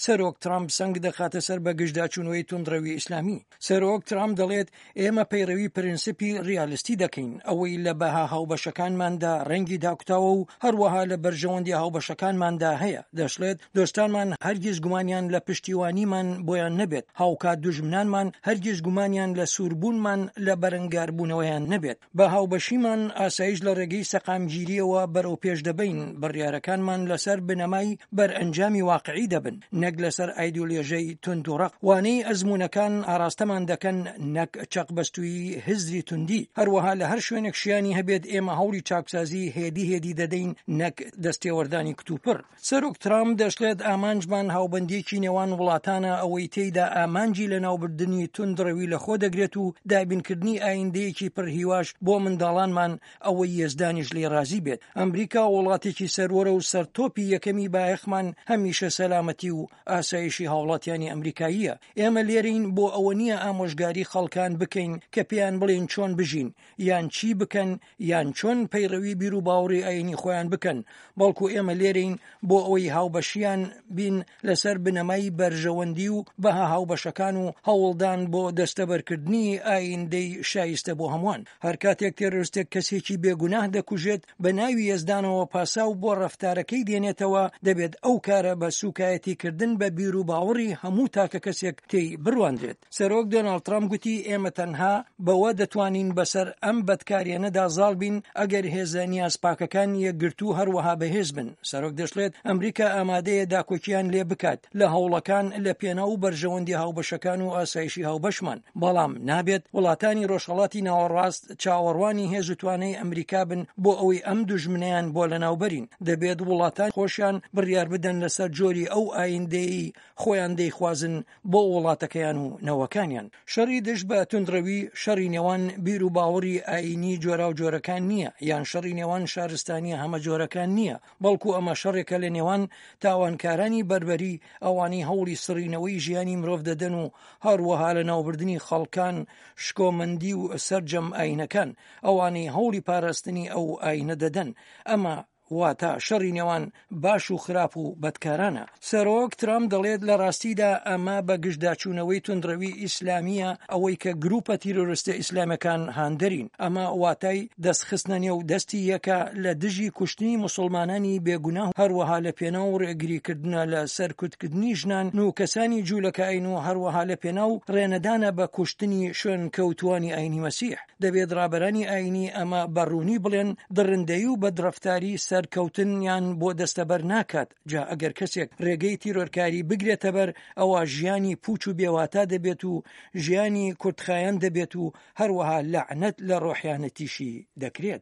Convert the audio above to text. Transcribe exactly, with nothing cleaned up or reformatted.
سەرۆک ترامپ سەنگ دەخاتە سەر بە گشتداچوونەوەی توندڕەوی ئیسلامی. سەرۆک ترامپ دەڵێت ئێمە پەیڕەوی پرینسیپی ڕیالیستی دەکەین، ئەوەی لە بەها هاوبەشەکانماندا ڕەنگی داکوتاوە و هەروەها لە بەرژەوەندی هاوبەشەکانماندا هەیە. دەشڵێت دۆستانمان هەرگیز گومانیان لە پشتیوانیمان بۆیان نەبێت، هاوکات دوژمنانمان هەرگیز گومانیان لە سووربوونمان لە بەرەنگاربوونەوەیان نەبێت. بە هاوبەشیمان ئاسایش لە ڕێگەی سەقامگیریەوە بەرەو پێش دەبین، بڕیارەکانمان لەسەر بنەمای بەرئەنجامی واقعی دەبن، نەک لەسەر ئایدۆلۆژیای توندوڕق. وانەی ئەزمونەکان ئاراستەمان دەکەن، نەک چەقبەستووی هزری توندی. هەروەها لە هەر شوێنێک شیانی هەبێت ئێمە هەوڵی چاکسازی هێدی هێدی دەدەین، نەک دەستێوەردانی کتوپڕ. سەرۆک ترامپ دەشڵێت ئامانجمان هاوبەندێکی نێوان وڵاتانە، ئەوەی تێیدا ئامانجی لە ناوبردننی توندڕەوی لە خۆ دەگرێت و دابینکردنی ئایندەیەکی پڕهیواش بۆ منداڵانمان ئەوەی یەزدانیش لێ رازی بێت. ئەمریکا وڵاتێکی سەرۆرە و سەرتۆپی یەکەمی بایەخمان هەمیشە سەلامەتی و ئاسایشی هاوڵاتیانی ئەمریکاییە. ئێمە لێرین بۆ ئەوە نییە ئامۆژگاری خەڵکان بکەین کە پێیان بڵێن چۆن بژین، یان چی بکەن، یان چۆن پەیڕەوی بیر و باوەڕی ئاینی خۆیان بکەن، بەڵکو ئێمە لێرین بۆ ئەوەی هاوبەشیان بین لەسەر بنەمای بەرژەوەندی و بەها هاوبەشەکان و هەوڵدان بۆ دەستەبەرکردنی ئایندەی شایستە بۆ هەمووان. هەر کاتێک تێرۆریستێک کەسێکی بێگوناه دەکوژێت بە ناوی یەزدانەوە پاسا و بۆ ڕەفتارەکەی دێنێتەوە، دەبێت ئەو کارە بە سوکایەتیکردن بە بیر و باوەڕی هەموو تاکە کەسێک تێی بڕواندرێت. سەرۆک دۆناڵد ترامپ گوتی ئێمە تەنها بەوە دەتوانین بەسەر ئەم بەدکاریانەدا زاڵ بین ئەگەر هێزە نیازپاکەکان یەکگرتوو هەروەها بەهێز بن. سەرۆک دەشڵێت ئەمریکا ئامادەیە داکۆکیان لێ بکات لە هەوڵەکان لە پێناو بەرژەوەندی هاوبەشەکان و ئاسایشی هاوبەشمان، بەڵام نابێت وڵاتانی ڕۆژهەڵاتی ناوەڕاست چاوەڕوانی هێز و توانای ئەمریکا بن بۆ ئەوەی ئەم دوژمنەیان بۆ لەناوبەرین. دەبێت وڵاتان خۆشیان بڕیار بدەن لەسەر جۆری ئەو ئایندەی خۆیان دەیخوازن بۆ وڵاتەکەیان و نەوەکانیان. شەڕی دژ بە توندڕەوی شەڕی نێوان بیر و باوەڕی ئاینی جۆرا و جۆرەکان نییە، یان شەڕی نێوان شارستانی هەمە جۆرەکان نییە، بەڵکو ئەمە شەڕێکە لە نێوان تاوانکارانی بربەری، ئەوانی هەوڵی سڕینەوەی ژیانی مرۆڤ دەدەن و هەروەها لە ناوبردنی خەڵکان، شکۆمەندی و سەرجەم ئاینەکان، ئەوانەی هەوڵی پاراستنی ئەو ئاینە دەدەن. ئەمە واتە شەڕی نێوان باش و خراپ و بەدکارانە. سەرۆک ترامپ دەڵێت لە ڕاستیدا ئەمە بە گشتداچوونەوەی توندڕەوی ئیسلامیە، ئەوەی کە گروپە تیرۆریستە ئیسلامەکان هاندەرین. ئەمە واتای دەستخستنە نێو دەستی یەکە لە دژی کوشتنی موسڵمانانی بێگوناه، هەروەها لە پێناو ڕێگریکردنە لە سەرکوتکردنی ژنان و کەسانی جوولەکەین و هەروەها لە پێناو ڕێنەدانە بە کوشتنی شوێن کەوتوانی ئاینی مەسیح. دەبێت ڕابەرانی ئاینی ئەمە بەڕوونی بڵێن دڕندەی و بەدرەفتاری سەرکەوتنیان بۆ دەستەبەر ناکات. جا ئەگەر کەسێک ڕێگەی تیرۆرکاری بگرێتە بەر، ئەوە ژیانی پوچ و بێواتە دەبێت و ژیانی کورتخایەن دەبێت و هەروەها لەعنەت لە ڕۆحیانەتیشی دەکرێت.